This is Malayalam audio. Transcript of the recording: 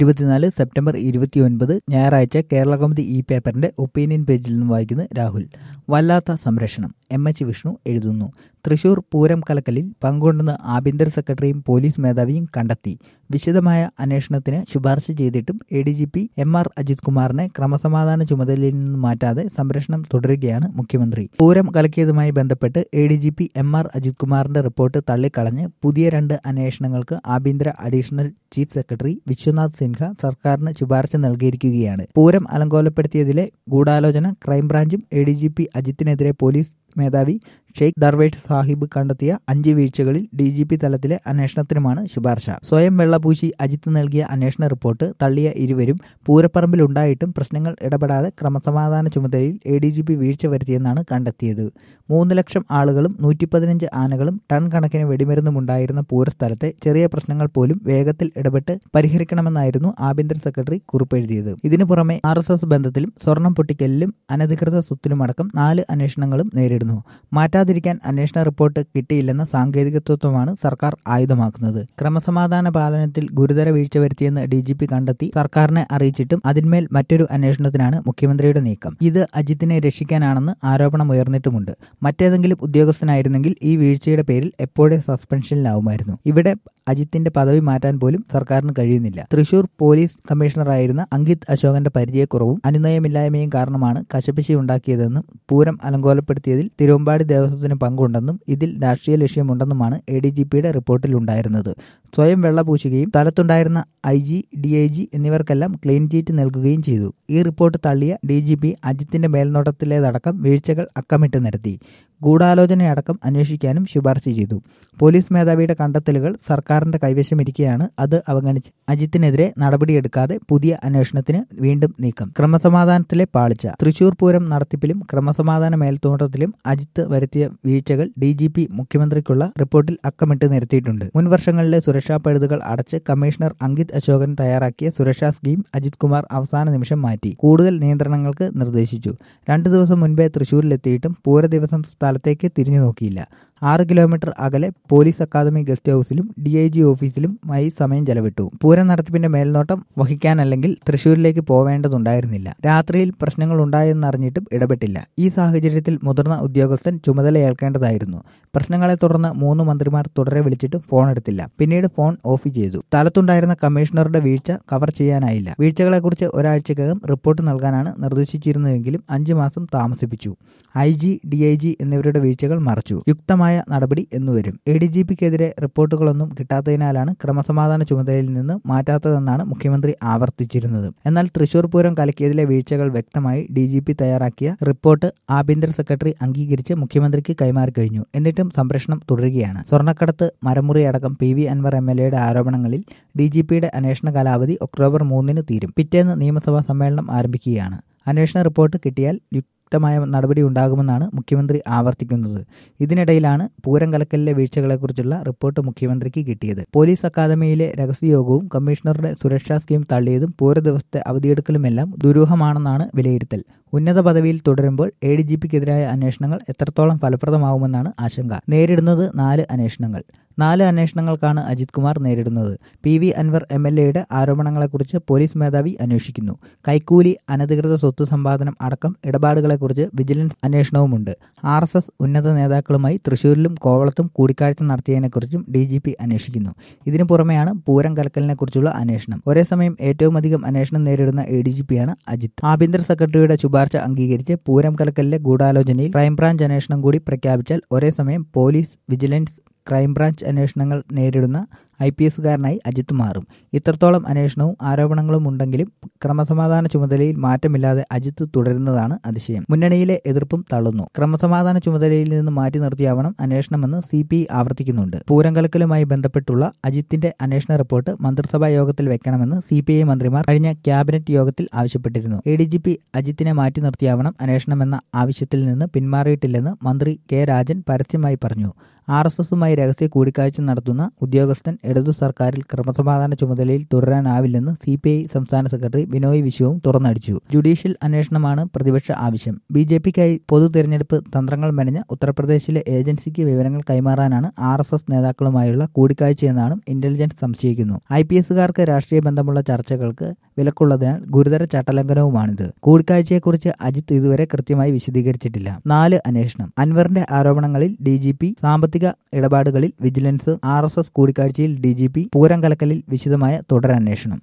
24 സെപ്റ്റംബർ 29 ഞായറാഴ്ച കേരളകൗമുദി ഈ പേപ്പറിന്റെ ഒപ്പീനിയൻ പേജിൽ നിന്നും വായിക്കുന്നത് രാഹുൽ. വല്ലാത്ത സംരക്ഷണം. MH വിഷ്ണു എഴുതുന്നു. തൃശൂർ പൂരം കലക്കലിൽ പങ്കുകൊണ്ടെന്ന് ആഭ്യന്തര സെക്രട്ടറിയും പോലീസ് മേധാവിയും കണ്ടെത്തി. വിശദമായ അന്വേഷണത്തിന് ശുപാർശ ചെയ്തിട്ടും ADGP MR അജിത് കുമാറിനെ ക്രമസമാധാന ചുമതലയിൽ നിന്ന് മാറ്റാതെ സംരക്ഷണം തുടരുകയാണ് മുഖ്യമന്ത്രി. പൂരം കലക്കിയതുമായി ബന്ധപ്പെട്ട് ADGP MR അജിത് കുമാറിന്റെ റിപ്പോർട്ട് തള്ളിക്കളഞ്ഞ് പുതിയ 2 അന്വേഷണങ്ങൾക്ക് ആഭ്യന്തര additional chief secretary Vishwanath Sinha സർക്കാരിന് ശുപാർശ നൽകിയിരിക്കുകയാണ്. പൂരം അലങ്കോലപ്പെടുത്തിയതിലെ ഗൂഢാലോചന ക്രൈംബ്രാഞ്ചും ADGP അജിത്തിനെതിരെ പോലീസ് മേധാവി ഷെയ്ഖ് ദർവേഷ് സാഹിബ് കണ്ടെത്തിയ 5 വീഴ്ചകളിൽ DGP തലത്തിലെ അന്വേഷണത്തിനുമാണ് ശുപാർശ. സ്വയം വെള്ളപൂശി അജിത്ത് നൽകിയ അന്വേഷണ റിപ്പോർട്ട് തള്ളിയ ഇരുവരും പൂരപ്പറമ്പിലുണ്ടായിട്ടും പ്രശ്നങ്ങൾ ഇടപെടാതെ ക്രമസമാധാന ചുമതലയിൽ ADGP വീഴ്ച വരുത്തിയെന്നാണ് കണ്ടെത്തിയത്. 3 ലക്ഷം ആളുകളും 115 ആനകളും ടൺ കണക്കിന് വെടിമരുന്നുമുണ്ടായിരുന്ന പൂരസ്ഥലത്തെ ചെറിയ പ്രശ്നങ്ങൾ പോലും വേഗത്തിൽ ഇടപെട്ട് പരിഹരിക്കണമെന്നായിരുന്നു ആഭ്യന്തര സെക്രട്ടറി കുറിപ്പെഴുതിയത്. ഇതിനു പുറമെ RSS ബന്ധത്തിലും സ്വർണം പൊട്ടിക്കലിലും അനധികൃത സ്വത്തിലുമടക്കം 4 അന്വേഷണങ്ങളും നേരിടുന്നു. മാറ്റാതിരിക്കാൻ അന്വേഷണ റിപ്പോർട്ട് കിട്ടിയില്ലെന്ന സാങ്കേതികത്വമാണ് സർക്കാർ ആയുധമാക്കുന്നത്. ക്രമസമാധാന പാലനത്തിൽ ഗുരുതര വീഴ്ച വരുത്തിയെന്ന് DGP കണ്ടെത്തി സർക്കാരിനെ അറിയിച്ചിട്ടും അതിന്മേൽ മറ്റൊരു അന്വേഷണത്തിനാണ് മുഖ്യമന്ത്രിയുടെ നീക്കം. ഇത് അജിത്തിനെ രക്ഷിക്കാനാണെന്ന് ആരോപണമുയർന്നിട്ടുമുണ്ട്. മറ്റേതെങ്കിലും ഉദ്യോഗസ്ഥനായിരുന്നെങ്കിൽ ഈ വീഴ്ചയുടെ പേരിൽ എപ്പോഴേ സസ്പെൻഷനിലാവുമായിരുന്നു. ഇവിടെ അജിത്തിന്റെ പദവി മാറ്റാൻ പോലും സർക്കാരിന് കഴിയുന്നില്ല. തൃശൂർ പോലീസ് കമ്മീഷണറായിരുന്ന അങ്കിത് അശോകന്റെ പരിചയക്കുറവും അനുനയമില്ലായ്മയും കാരണമാണ് കശപിശ ഉണ്ടാക്കിയതെന്നും പൂരം അലങ്കോലപ്പെടുത്തിയതിൽ തിരുവമ്പാടി ദേവസ്വത്തിന് പങ്കുണ്ടെന്നും ഇതിൽ രാഷ്ട്രീയ ലക്ഷ്യമുണ്ടെന്നുമാണ് ADGPയുടെ റിപ്പോർട്ടിലുണ്ടായിരുന്നത്. സ്വയം വെള്ളപൂശുകയും സ്ഥലത്തുണ്ടായിരുന്ന IG, DIG എന്നിവർക്കെല്ലാം ക്ലീൻ ചീറ്റ് നൽകുകയും ചെയ്തു. ഈ റിപ്പോർട്ട് തള്ളിയ DGP അജിത്തിന്റെ മേൽനോട്ടത്തിലേതടക്കം വീഴ്ചകൾ അക്കമിട്ട് നിരത്തി. ഗൂഢാലോചനയടക്കം അന്വേഷിക്കാനും ശുപാർശ ചെയ്തു. പോലീസ് മേധാവിയുടെ കണ്ടെത്തലുകൾ സർക്കാരിന്റെ കൈവശമിരിക്കെയാണ് അത് അവഗണിച്ച് അജിത്തിനെതിരെ നടപടിയെടുക്കാതെ പുതിയ അന്വേഷണത്തിന് വീണ്ടും നീക്കം. ക്രമസമാധാനത്തിലെ പാളിച്ച. തൃശൂർ പൂരം നടത്തിപ്പിലും ക്രമസമാധാന മേൽനോട്ടത്തിലും അജിത്ത് വരുത്തിയ വീഴ്ചകൾ DGP മുഖ്യമന്ത്രിക്കുള്ള റിപ്പോർട്ടിൽ അക്കമിട്ട് നിരത്തിയിട്ടുണ്ട്. മുൻ വർഷങ്ങളിലെ സുരക്ഷാ പഴുതുകൾ അടച്ച് കമ്മീഷണർ അങ്കിത് അശോകൻ തയ്യാറാക്കിയ സുരക്ഷാ സ്കീം അജിത് കുമാർ അവസാന നിമിഷം മാറ്റി കൂടുതൽ നിയന്ത്രണങ്ങൾക്ക് നിർദ്ദേശിച്ചു. 2 ദിവസം മുൻപേ തൃശൂരിലെത്തിയിട്ടും പൂര ദിവസം സ്ഥലത്തേക്ക് തിരിഞ്ഞു നോക്കിയില്ല. 6 കിലോമീറ്റർ അകലെ പോലീസ് അക്കാദമി ഗസ്റ്റ് ഹൌസിലും DIG ഓഫീസിലുമായി സമയം ചെലവിട്ടു. പൂരം നടത്തിപ്പിന്റെ മേൽനോട്ടം വഹിക്കാനല്ലെങ്കിൽ തൃശൂരിലേക്ക് പോവേണ്ടതുണ്ടായിരുന്നില്ല. രാത്രിയിൽ പ്രശ്നങ്ങൾ ഉണ്ടായെന്നറിഞ്ഞിട്ടും ഇടപെട്ടില്ല. ഈ സാഹചര്യത്തിൽ മുതിർന്ന ഉദ്യോഗസ്ഥൻ ചുമതലയേൽക്കേണ്ടതായിരുന്നു. പ്രശ്നങ്ങളെ തുടർന്ന് 3 മന്ത്രിമാർ തുടരെ വിളിച്ചിട്ടും ഫോൺ എടുത്തില്ല. പിന്നീട് ഫോൺ ഓഫ് ചെയ്തു. സ്ഥലത്തുണ്ടായിരുന്ന കമ്മീഷണറുടെ വീഴ്ച കവർ ചെയ്യാനായില്ല. വീഴ്ചകളെക്കുറിച്ച് ഒരാഴ്ചക്കകം റിപ്പോർട്ട് നൽകാനാണ് നിർദ്ദേശിച്ചിരുന്നതെങ്കിലും 5 മാസം താമസിപ്പിച്ചു. IG, DIG എന്നിവരുടെ വീഴ്ചകൾ മറച്ചു. യുക്തമായ നടപടി എന്നുവരും. ADGPക്കെതിരെ റിപ്പോർട്ടുകളൊന്നും കിട്ടാത്തതിനാലാണ് ക്രമസമാധാന ചുമതലയിൽ നിന്ന് മാറ്റാത്തതെന്നാണ് മുഖ്യമന്ത്രി ആവർത്തിച്ചിരുന്നത്. എന്നാൽ തൃശൂർ പൂരം കലക്കിയതിലെ വീഴ്ചകൾ വ്യക്തമായി DGP തയ്യാറാക്കിയ റിപ്പോർട്ട് ആഭ്യന്തര സെക്രട്ടറി അംഗീകരിച്ച് മുഖ്യമന്ത്രിക്ക് കൈമാറി കഴിഞ്ഞു. എന്നിട്ടും സംരക്ഷണം തുടരുകയാണ്. സ്വർണ്ണക്കടത്ത്, മരമുറി അടക്കം PV അൻവർ MLAയുടെ ആരോപണങ്ങളിൽ DGPയുടെ അന്വേഷണ കാലാവധി ഒക്ടോബർ 3 തീരും. പിറ്റേന്ന് നിയമസഭാ സമ്മേളനം ആരംഭിക്കുകയാണ്. അന്വേഷണ റിപ്പോർട്ട് കിട്ടിയാൽ മായ നടപടി ഉണ്ടാകുമെന്നാണ് മുഖ്യമന്ത്രി ആവർത്തിക്കുന്നത്. ഇതിനിടയിലാണ് പൂരം കലക്കലിലെ വീഴ്ചകളെക്കുറിച്ചുള്ള റിപ്പോർട്ട് മുഖ്യമന്ത്രിക്ക് കിട്ടിയത്. പോലീസ് അക്കാദമിയിലെ രഹസ്യയോഗവും കമ്മീഷണറുടെ സുരക്ഷാ സ്കീം തള്ളിയതും പൂര ദിവസത്തെ അവധിയെടുക്കലുമെല്ലാം ദുരൂഹമാണെന്നാണ് വിലയിരുത്തൽ. ഉന്നത പദവിയിൽ തുടരുമ്പോൾ ADGPക്കെതിരായ അന്വേഷണങ്ങൾ എത്രത്തോളം ഫലപ്രദമാവുമെന്നാണ് ആശങ്ക. നേരിടുന്നത് 4 അന്വേഷണങ്ങൾ. 4 അന്വേഷണങ്ങൾക്കാണ് അജിത് കുമാർ നേരിടുന്നത്. PV അൻവർ MLAയുടെ ആരോപണങ്ങളെക്കുറിച്ച് പോലീസ് മേധാവി അന്വേഷിക്കുന്നു. കൈക്കൂലി, അനധികൃത സ്വത്ത് സമ്പാദനം അടക്കം ഇടപാടുകളെക്കുറിച്ച് വിജിലൻസ് അന്വേഷണവുമുണ്ട്. RSS ഉന്നത നേതാക്കളുമായി തൃശൂരിലും കോവളത്തും കൂടിക്കാഴ്ച നടത്തിയതിനെക്കുറിച്ചും DGP അന്വേഷിക്കുന്നു. ഇതിനു പുറമെയാണ് പൂരം കലക്കലിനെക്കുറിച്ചുള്ള അന്വേഷണം. ഒരേ സമയം ഏറ്റവുമധികം അന്വേഷണം നേരിടുന്ന ADGPയാണ് അജിത്ത്. ആഭ്യന്തര സെക്രട്ടറിയുടെ ശുപാർശ അംഗീകരിച്ച് പൂരം കലക്കലിലെ ഗൂഢാലോചനയിൽ ക്രൈംബ്രാഞ്ച് അന്വേഷണം കൂടി പ്രഖ്യാപിച്ചാൽ ഒരേ സമയം പോലീസ്, വിജിലൻസ്, ക്രൈംബ്രാഞ്ച് അന്വേഷണങ്ങൾ നേരിടുന്ന IPSകാരനായി അജിത്ത് മാറും. ഇത്രത്തോളം അന്വേഷണവും ആരോപണങ്ങളും ഉണ്ടെങ്കിലും ക്രമസമാധാന ചുമതലയിൽ മാറ്റമില്ലാതെ അജിത്ത് തുടരുന്നതാണ് അതിശയം. മുന്നണിയിലെ എതിർപ്പും തള്ളുന്നു. ക്രമസമാധാന ചുമതലയിൽ നിന്ന് മാറ്റി നിർത്തിയാവണം അന്വേഷണമെന്ന് CPI ആവർത്തിക്കുന്നുണ്ട്. പൂരം കലക്കലുമായി ബന്ധപ്പെട്ടുള്ള അജിത്തിന്റെ അന്വേഷണ റിപ്പോർട്ട് മന്ത്രിസഭാ യോഗത്തിൽ വെക്കണമെന്ന് CPI മന്ത്രിമാർ കഴിഞ്ഞ ക്യാബിനറ്റ് യോഗത്തിൽ ആവശ്യപ്പെട്ടിരുന്നു. ADGP അജിത്തിനെ മാറ്റി നിർത്തിയാവണം അന്വേഷണമെന്ന ആവശ്യത്തിൽ നിന്ന് പിന്മാറിയിട്ടില്ലെന്ന് മന്ത്രി K. രാജൻ പരസ്യമായി പറഞ്ഞു. RSSുമായി രഹസ്യ കൂടിക്കാഴ്ച നടത്തുന്ന ഉദ്യോഗസ്ഥൻ ഇടതു സർക്കാരിൽ ക്രമസമാധാന ചുമതലയിൽ തുടരാനാവില്ലെന്ന് CPI സംസ്ഥാന സെക്രട്ടറി ബിനോയ് വിശ്വവും തുറന്നടിച്ചു. ജുഡീഷ്യൽ അന്വേഷണമാണ് പ്രതിപക്ഷ ആവശ്യം. BJPക്കായി പൊതു തിരഞ്ഞെടുപ്പ് തന്ത്രങ്ങൾ മെനഞ്ഞ ഉത്തർപ്രദേശിലെ ഏജൻസിക്ക് വിവരങ്ങൾ കൈമാറാനാണ് RSS നേതാക്കളുമായുള്ള കൂടിക്കാഴ്ചയെന്നാണ് ഇന്റലിജൻസ് സംശയിക്കുന്നു. IPSകാർക്ക് രാഷ്ട്രീയ ബന്ധമുള്ള ചർച്ചകൾക്ക് വിലക്കുള്ളതിനാൽ ഗുരുതര ചട്ടലംഘനവുമാണിത്. കൂടിക്കാഴ്ചയെക്കുറിച്ച് അജിത് ഇതുവരെ കൃത്യമായി വിശദീകരിച്ചിട്ടില്ല. 4 അന്വേഷണം. അൻവറിന്റെ ആരോപണങ്ങളിൽ DGP, സാമ്പത്തിക ഇടപാടുകളിൽ വിജിലൻസ്, RSS കൂടിക്കാഴ്ചയിൽ DGP, പൂരം കലക്കലിൽ വിശദമായ തുടരന്വേഷണം.